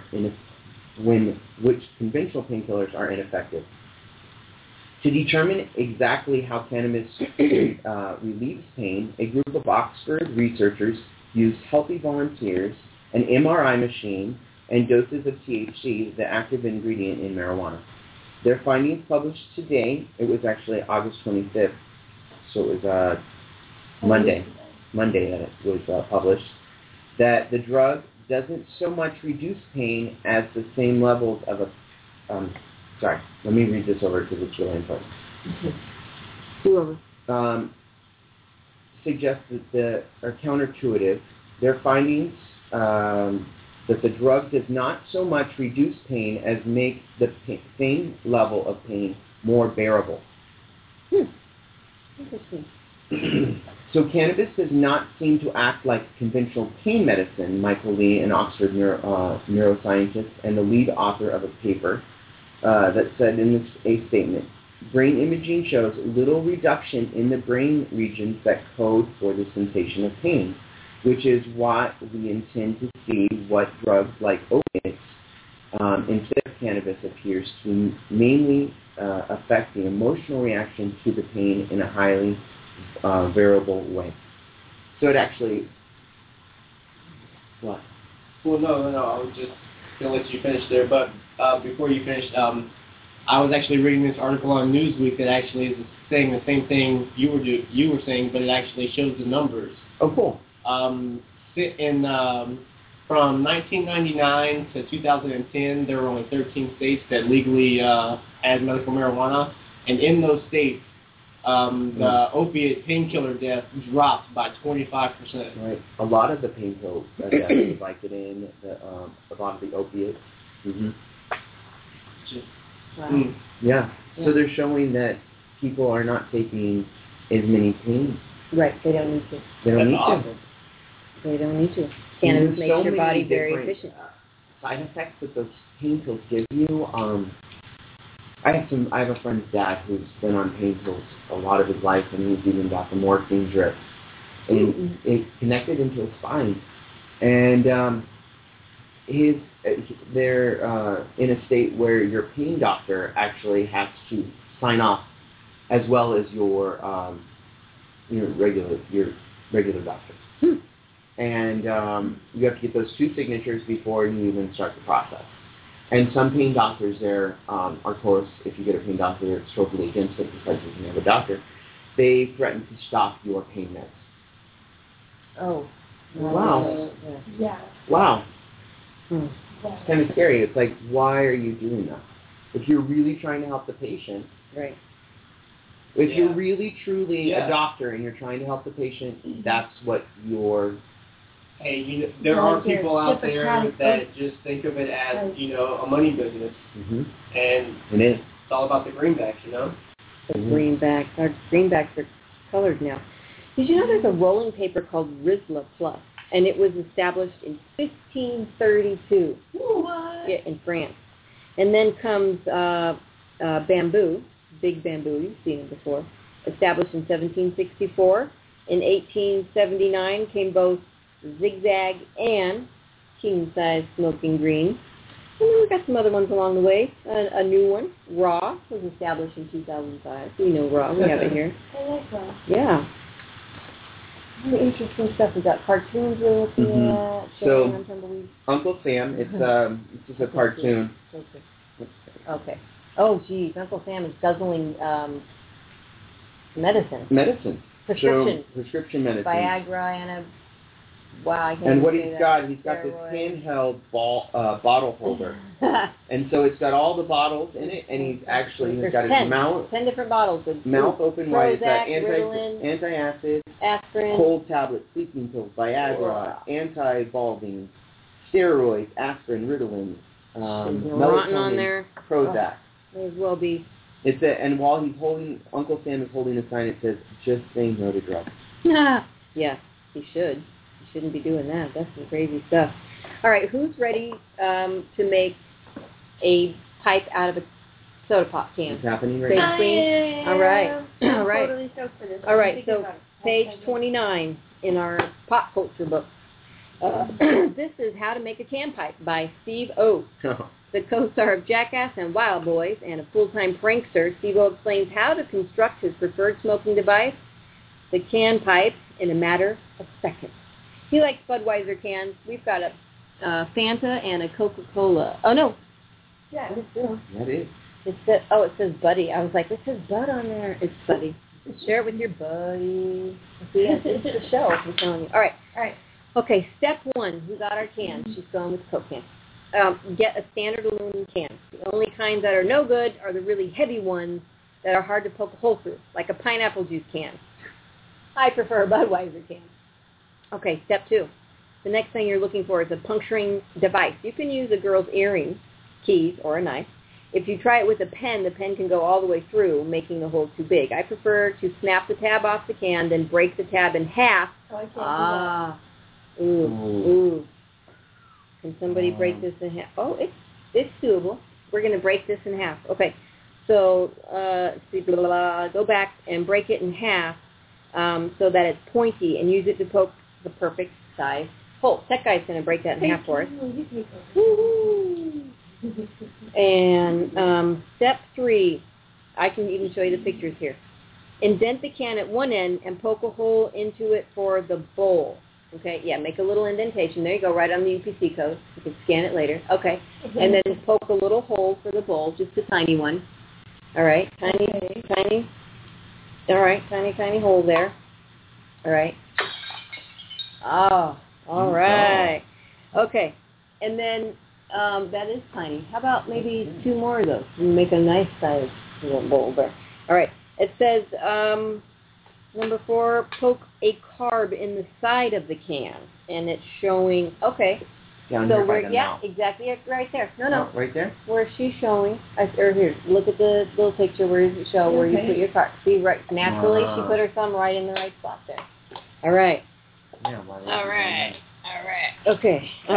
which conventional painkillers are ineffective. To determine exactly how cannabis relieves pain, a group of Oxford researchers used healthy volunteers, an MRI machine, and doses of THC, the active ingredient in marijuana. Their findings published today, it was actually August 25th, so it was Monday that it was published, that the drug doesn't so much reduce pain as the same levels of sorry, let me read this over because it's really important. Suggests that are counterintuitive. Their findings that the drug does not so much reduce pain as make the same level of pain more bearable.
Interesting.
So cannabis does not seem to act like conventional pain medicine, Michael Lee, an Oxford neuroscientist and the lead author of a paper that said in a statement, brain imaging shows little reduction in the brain regions that code for the sensation of pain, which is why we intend to see what drugs like opiates instead of cannabis appears to mainly affect the emotional reaction to the pain in a highly variable way. So it actually... What?
Well, no. I was just going to let you finish there, but before you finished, I was actually reading this article on Newsweek that actually is saying the same thing you were saying, but it actually shows the numbers.
Oh, cool.
From 1999 to 2010, there were only 13 states that legally had medical marijuana, and in those states, the opiate painkiller death dropped by 25%.
Right. A lot of the painkiller deaths, Vicodin, a lot of the opiates. Mm-hmm.
Wow.
Yeah. So they're showing that people are not taking as many pain.
Right. They don't need to.
They don't need
awesome.
to.
They don't need to. Cannabis makes your body very efficient.
Side effects that those pain pills give you. I have a friend's dad who's been on pain pills a lot of his life, and he's even got the morphine drip, and it connected into his spine, and they're in a state where your pain doctor actually has to sign off, as well as your regular doctor. And you have to get those two signatures before you even start the process. And some pain doctors there, of course, if you get a pain doctor, they're totally against it because you can have a doctor. They threaten to stop your pain meds.
Oh.
Wow.
Yeah.
Wow.
Hmm.
It's kind of scary. It's like, why are you doing that? If you're really trying to help the patient,
Right.
if you're really, truly a doctor and you're trying to help the patient, that's what you're...
Hey, there are people out there that just think of it as, a money business.
Mm-hmm.
And
it is.
it's all about the greenbacks,
The greenbacks. Our greenbacks are colored now. Did you know there's a rolling paper called Rizla Plus, and it was established in 1532.
What?
Yeah, in France. And then comes bamboo, big bamboo. You've seen it before. Established in 1764. In 1879 came both zigzag and king-size smoking green. And then we got some other ones along the way. A new one, Raw, was established in 2005. We know Raw. We have it here.
I like that.
Yeah. Really interesting stuff. We got cartoons we're looking at.
So,
Children on Tumbleweed.
Uncle Sam, it's just a cartoon.
Okay. Oh, geez. Uncle Sam is guzzling medicine.
Medicine.
Prescription.
So, prescription medicine.
Viagra and a... Wow, I can't
And what
say
he's
that.
got this
Steroids.
handheld bottle holder. And so it's got all the bottles in it, and he's got his
10
mouth
different bottles with
open wide. It's got
Prozac, Ritalin,
antacid,
aspirin.
cold tablets, sleeping pills, Viagra,
Wow.
anti-evolving, steroids, aspirin, Ritalin,
Rotten on there.
Prozac.
May as well be.
And while Uncle Sam is holding a sign, it says, "Just say no to drugs."
Yeah, he should. He shouldn't be doing that. That's some crazy stuff. All right, who's ready to make a pipe out of a soda pop can?
It's happening right
Page
now.
Queen? All right. All right.
Totally stoked for this.
All right,
Thinking
so
about it.
page 29 in our pop culture book. This is How to Make a Can Pipe by Steve O. The co-star of Jackass and Wild Boys and a full-time prankster, Steve O explains how to construct his preferred smoking device, the can pipe, in a matter of seconds. He likes Budweiser cans. We've got a Fanta and a Coca-Cola. Oh, no.
Yeah.
That is.
It says Buddy. I was like, it says Bud on there. It's Buddy. Share it with your buddy. See, it's the show. I'm telling you. All right. Okay, step one. We got our cans. She's going with Coke can. Get a standard aluminum can. The only kinds that are no good are the really heavy ones that are hard to poke a hole through, like a pineapple juice can. I prefer a Budweiser can. Okay, step two. The next thing you're looking for is a puncturing device. You can use a girl's earring, keys, or a knife. If you try it with a pen, the pen can go all the way through, making the hole too big. I prefer to snap the tab off the can, then break the tab in half.
Oh, I can't do that.
Ooh. Can somebody break this in half? Oh, it's doable. We're going to break this in half. Okay. So, go back and break it in half so that it's pointy and use it to poke the perfect size hole. Tech Guy's going to break that in half for us. And step three, I can even show you the pictures here. Indent the can at one end and poke a hole into it for the bowl. Okay, yeah, make a little indentation. There you go, right on the UPC code. You can scan it later. Okay, and then poke a little hole for the bowl, just a tiny one. All right, tiny. All right, tiny hole there. All right. Oh, all right. Okay, and then that is tiny. How about maybe two more of those? And make a nice size little bowl there. All right, it says... Number 4, poke a carb in the side of the can, and it's showing. Okay,
Down
so
here by
we're
the mouth.
exactly right there. No,
Oh, right there.
where she's showing. Or here, look at the little picture. Where does it show where you put your carb? See, right. Naturally, she put her thumb right in the right spot there. All right.
Yeah,
All right. Okay. All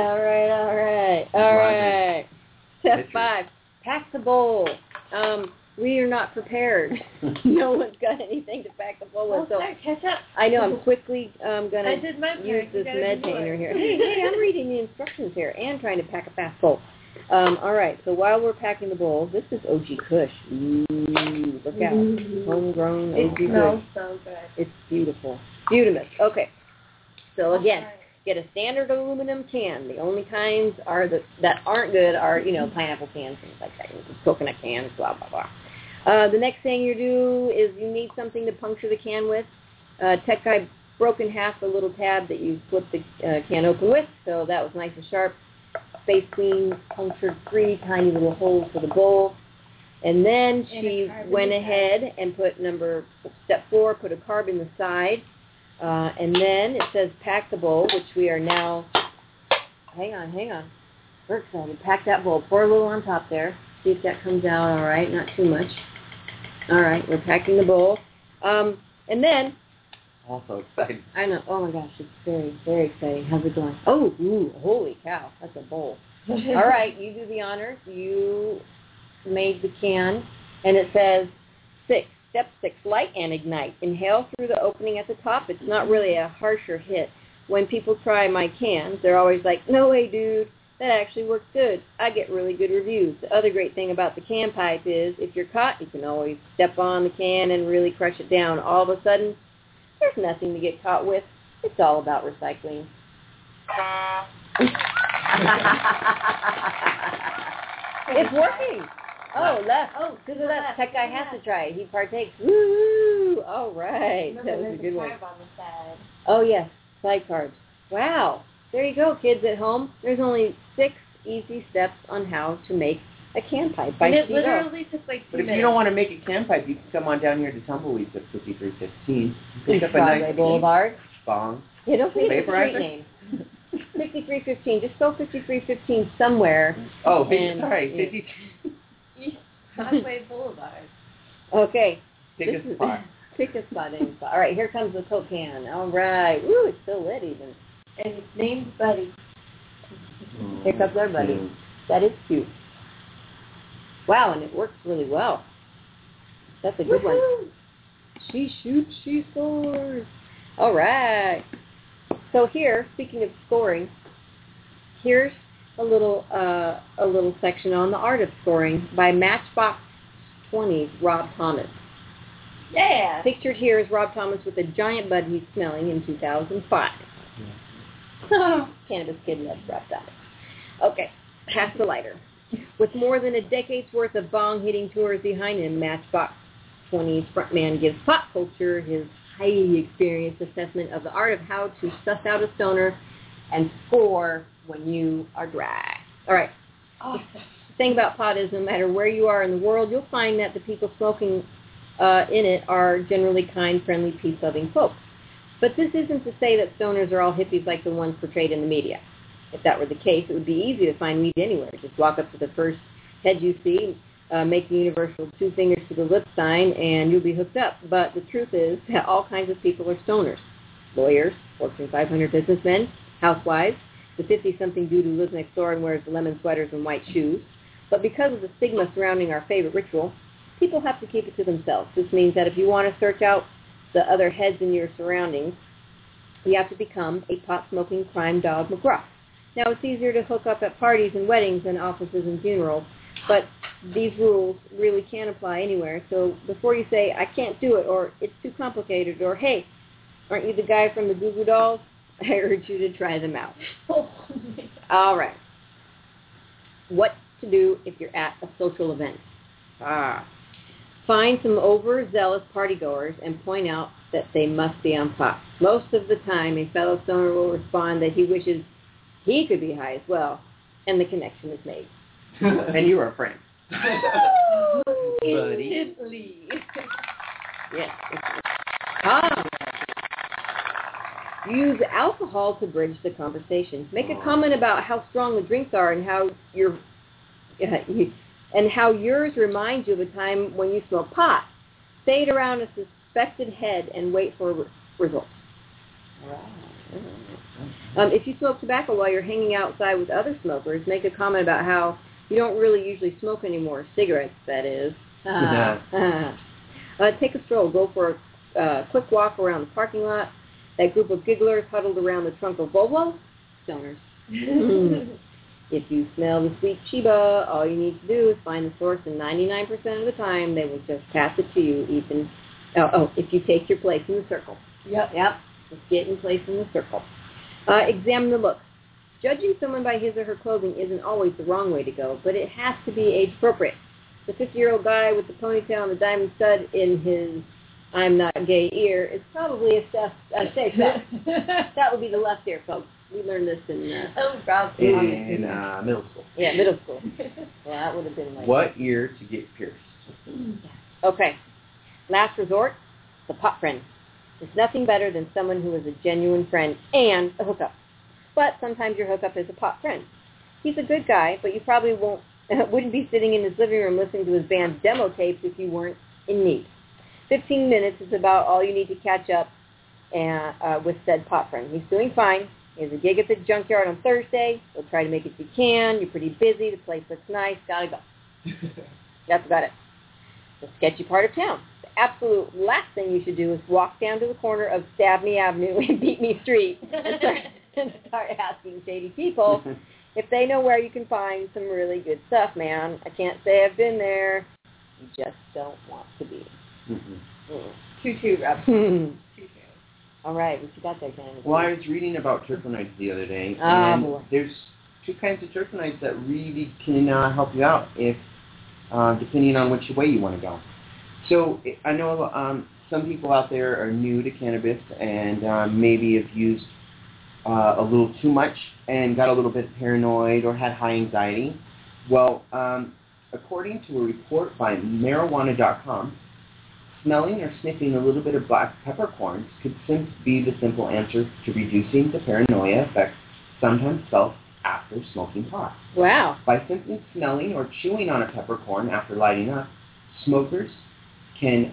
right. Step 5. Pack the bowl. We are not prepared. No one's got anything to pack the bowl with. So
catch up.
I know. I'm quickly going
I
to
did my part.
use
You
this
gotta
med
do
tainer
it.
here. Hey, I'm reading the instructions here and trying to pack a fast bowl. All right. So while we're packing the bowl, this is OG Kush. Ooh, look out. Homegrown OG
It smells
Kush.
so good.
It's beautiful. Beautimous. Okay. So again, get a standard aluminum can. The only kinds that aren't good are, pineapple cans, things like that. Coconut cans, blah, blah, blah. The next thing you do is you need something to puncture the can with. Tech Guy broke in half the little tab that you flip the can open with, so that was nice and sharp. Space Queen punctured 3 tiny little holes for the bowl. And then she went ahead and put step 4, put a carb in the side. And then it says pack the bowl, which we are now, hang on. We're excited. Pack that bowl. Pour a little on top there. See if that comes out all right, not too much. All right, we're packing the bowl. And then,
Also excited.
I know, oh my gosh, it's very, very exciting. How's it going? Oh, ooh, holy cow, that's a bowl. All right, you do the honors. You made the can, and it says 6. Step 6, light and ignite. Inhale through the opening at the top. It's not really a harsher hit. When people try my cans, they're always like, no way, dude. That actually works good. I get really good reviews. The other great thing about the can pipe is if you're caught, you can always step on the can and really crush it down. All of a sudden, there's nothing to get caught with. It's all about recycling. It's working. Oh, left. Oh, good of that. Tech guy has to try it. He partakes. Woo! All right. That was a good one.
On the side.
Oh, yes. Side carbs. Wow. There you go, kids at home. There's only 6 easy steps on how to make a can pipe by
And it
Steve-O.
literally took like 2
But if
minutes.
you don't want to make a can pipe, you can come on down here to Tumbleweeds at 5315. Pick up a
Broadway
nice
Boulevard.
bong.
Yeah, don't forget the
Vaporizer?
street name. 5315. Just go 5315 somewhere.
Oh,
And-
sorry,
yeah.
50.
Broadway Boulevard.
Okay.
Pick
This
a
is-
spot.
Pick a spot, any spot. All right, here comes the Coke can. All right. Woo, it's still lit even.
And his name's Buddy.
Here comes our buddy. That is cute. Wow, and it works really well. That's a good one. She shoots, she scores. All right. So here, speaking of scoring, here's a little section on the art of scoring by Matchbox 20's Rob Thomas.
Yeah.
Pictured here is Rob Thomas with a giant bud he's smelling in 2005. Cannabis kid loves Rob Thomas. Okay, pass the lighter. With more than a decade's worth of bong-hitting tours behind him, Matchbox 20's frontman gives pop culture his highly experienced assessment of the art of how to suss out a stoner and score when you are dry. All right. The thing about pot is no matter where you are in the world, you'll find that the people smoking in it are generally kind, friendly, peace-loving folks. But this isn't to say that stoners are all hippies like the ones portrayed in the media. If that were the case, it would be easy to find weed anywhere. Just walk up to the first head you see, make the universal 2 fingers to the lip sign, and you'll be hooked up. But the truth is that all kinds of people are stoners. Lawyers, Fortune 500 businessmen, housewives, the 50-something dude who lives next door and wears lemon sweaters and white shoes. But because of the stigma surrounding our favorite ritual, people have to keep it to themselves. This means that if you want to search out the other heads in your surroundings, you have to become a pot-smoking crime dog McGruff. Now, it's easier to hook up at parties and weddings than offices and funerals, but these rules really can't apply anywhere. So before you say, I can't do it, or it's too complicated, or hey, aren't you the guy from the Goo Goo Dolls? I urge you to try them out. All right. What to do if you're at a social event? Find some overzealous partygoers and point out that they must be on pot. Most of the time, a fellow stoner will respond that he wishes he could be high as well, and the connection is made.
And you are a friend. Buddy.
Instantly.
Yes. Use alcohol to bridge the conversation. Make a comment about how strong the drinks are and how how yours reminds you of a time when you smoked pot. Say it around a suspected head and wait for results. If you smoke tobacco while you're hanging outside with other smokers, make a comment about how you don't really usually smoke anymore. Cigarettes, that is. Take a stroll. Go for a quick walk around the parking lot. That group of gigglers huddled around the trunk of Volvo? Stoners. If you smell the sweet Chiba, all you need to do is find the source, and 99% of the time they will just pass it to you, even if you take your place in the circle. Yep. Just get in place in the circle. Examine the looks. Judging someone by his or her clothing isn't always the wrong way to go, but it has to be age-appropriate. The 50-year-old guy with the ponytail and the diamond stud in his I'm not gay ear is probably a safe bet. That would be the left ear, folks. We learned this in
middle school.
Yeah, middle school. Well, that would have been like
What ear to get pierced?
Okay. Last resort, the pot friend. There's nothing better than someone who is a genuine friend and a hookup. But sometimes your hookup is a pot friend. He's a good guy, but you probably wouldn't be sitting in his living room listening to his band's demo tapes if you weren't in need. 15 minutes is about all you need to catch up with said pot friend. He's doing fine. He has a gig at the junkyard on Thursday. He'll try to make it if you can. You're pretty busy. The place looks nice. Gotta go. That's about it. The sketchy part of town. The absolute last thing you should do is walk down to the corner of Stab Me Avenue and Beat Me Street and start asking shady people if they know where you can find some really good stuff, man. I can't say I've been there. You just don't want to be.
Tutu, Rob.
All right, what you got there, Ken?
Well, I was reading about terpenoids the other day,
Oh,
and
boy.
there's two kinds of terpenoids that really can help you out if, depending on which way you want to go. So I know some people out there are new to cannabis and maybe have used a little too much and got a little bit paranoid or had high anxiety. Well, according to a report by marijuana.com, smelling or sniffing a little bit of black peppercorns could be the simple answer to reducing the paranoia effects sometimes felt after smoking pot.
Wow.
By simply smelling or chewing on a peppercorn after lighting up, smokers can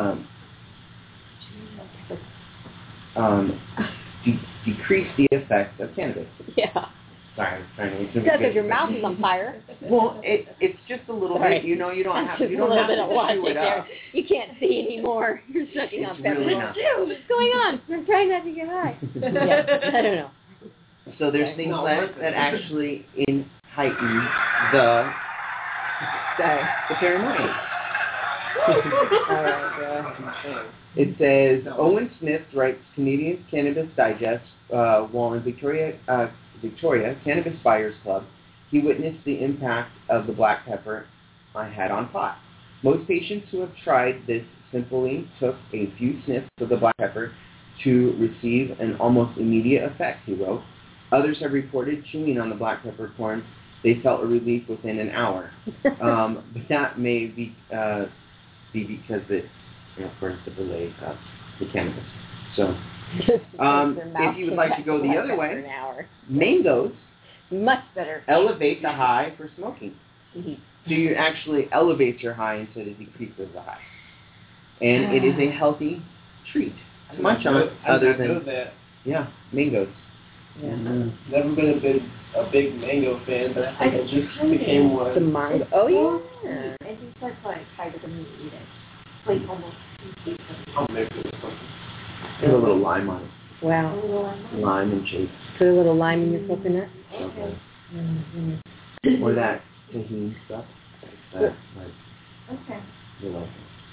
decrease the effects of cannabis.
Yeah.
Sorry, I was trying to make
Because your mouth is on fire.
Well, it's just a little
Sorry.
bit. You know, you don't have to
a little bit of what?
chew it up.
You can't see anymore. You're sucking on
It's
pepper.
really not.
What's going on? I'm trying not to get high. Yeah, I don't know.
So there's things that actually heighten the paranoia.
All right,
It says, Owen Smith writes Canadian Cannabis Digest, while in Victoria Cannabis Buyers Club, he witnessed the impact of the black pepper I had on pot. Most patients who have tried this simply took a few sniffs of the black pepper to receive an almost immediate effect, he wrote. Others have reported chewing on the black peppercorn. They felt a relief within an hour. But that may be because it, of course, the delay of the cannabis. So, if you would like to go the other way, mangoes
much better
elevate the high for smoking. So you actually elevate your high instead of decreases the high. And it is a healthy treat to munch on other than mangoes.
Yeah.
Never been a big mango fan, but I think I just became one.
The mango. Oh, yeah.
I think that's why I tried to eat it. Like almost.
I'll make it or something.
Put a little lime on it.
Wow.
Lime and shake.
Put a little lime in your coconut.
Okay.
Mm-hmm.
Or that tahini stuff.
Okay.
You like it.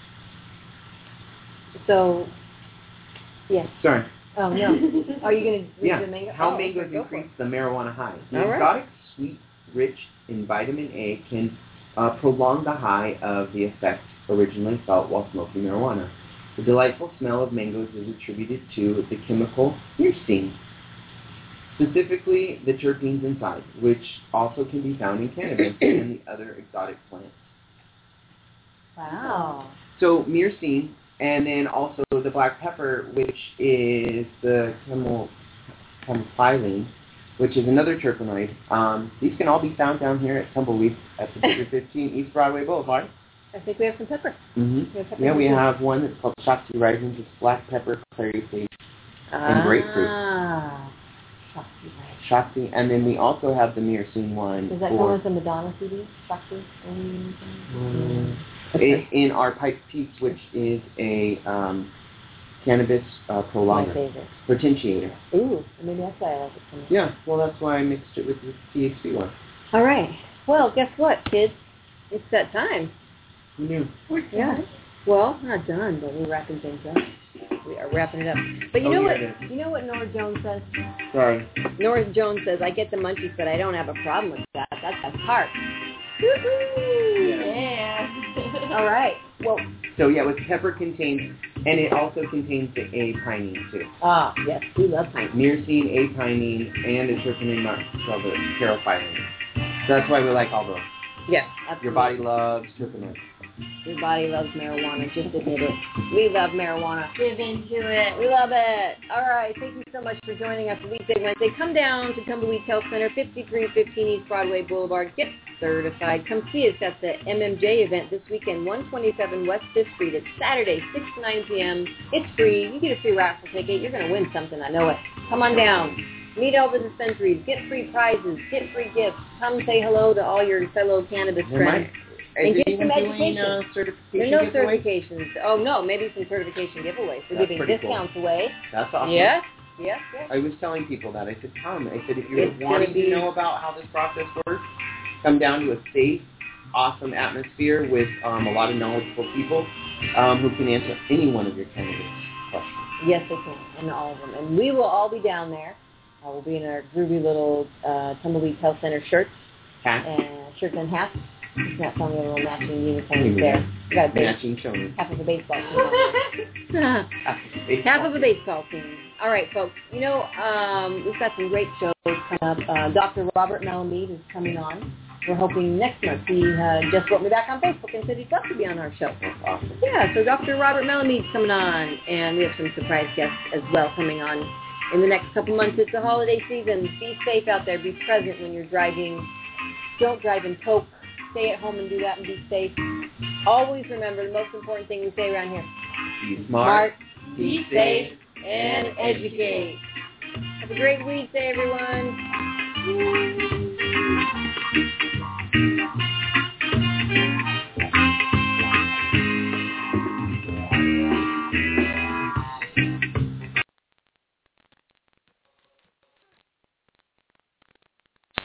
So, yes.
Sorry.
Oh, no. Are you going to read the mango?
How mangoes increase the marijuana high. The
All right.
exotic sweet, rich in vitamin A can prolong the high of the effect originally felt while smoking marijuana. The delightful smell of mangoes is attributed to the chemical myrcene, specifically the terpenes inside, which also can be found in cannabis and the other exotic plants.
Wow.
So myrcene, and then also the black pepper, which is the campylene, which is another terpenoid. These can all be found down here at Tumbleweed at the 15 East Broadway Boulevard.
I think we have some pepper.
Mm-hmm. We have one that's called Shakti Rising, just black pepper, clary sage, and grapefruit. Shakti, and then we also have the myrcene one.
Does that come with the Madonna CD? Shakti?
In our Pipe Peaks, which is a cannabis prolonger.
My favorite.
Potentiator.
Ooh, maybe that's why I like it so much.
Yeah, well, that's why I mixed it with the THC one.
All right. Well, guess what, kids? It's that time.
Who knew?
Yeah. Well, not done, but we're wrapping things up. We are wrapping it up. But you know what? You know what Nora Jones says?
Sorry.
Nora Jones says, I get the munchies, but I don't have a problem with that. That's a heart. Woo-hoo!
Yeah.
All right. Well.
So yeah, with pepper contains, and it also contains the A-pinene too.
Ah, yes, we love pinene.
Myrcene, A-pinene, and a terpene called the carophyllene. So that's why we like all those.
Yes, absolutely.
Your body loves terpenoids.
Your body loves marijuana. Just admit it. We love marijuana.
Give into it.
We love it. All right. Thank you so much for joining us Weekday, Wednesday. Come down to Tumbleweed Health Center, 5315 East Broadway Boulevard. Get certified. Come see us at the MMJ event this weekend, 127 West 5th Street. It's Saturday, 6 to 9 p.m. It's free. You get a free raffle ticket. You're going to win something. I know it. Come on down. Meet all the dispensaries. Get free prizes. Get free gifts. Come say hello to all your fellow cannabis friends. And get some education. There are no certifications. Oh, no, maybe some certification giveaways. We're giving discounts away.
That's awesome.
Yes.
I was telling people that. I said, come. I said, if you're wanting to know about how this process works, come down to a safe, awesome atmosphere with a lot of knowledgeable people who can answer any one of your cannabis questions.
Yes, they can, and all of them. And we will all be down there. We'll be in our groovy little Tumbleweed Health Center shirts. Shirts and hats. It's not telling you a little matching uniforms there. We got a
matching showing.
Half of a baseball team. Half of a baseball team. All right, folks. You know, we've got some great shows coming up. Dr. Robert Malamede is coming on. We're hoping next month. He just wrote me back on Facebook and said he'd love to be on our show.
That's awesome.
Yeah, so Dr. Robert Malamede's coming on, and we have some surprise guests as well coming on in the next couple months. It's the holiday season. Be safe out there. Be present when you're driving. Don't drive and toke. Stay at home and do that and be safe. Always remember the most important thing we say around here.
Be smart,
be safe, and educate. Have a great week, everyone.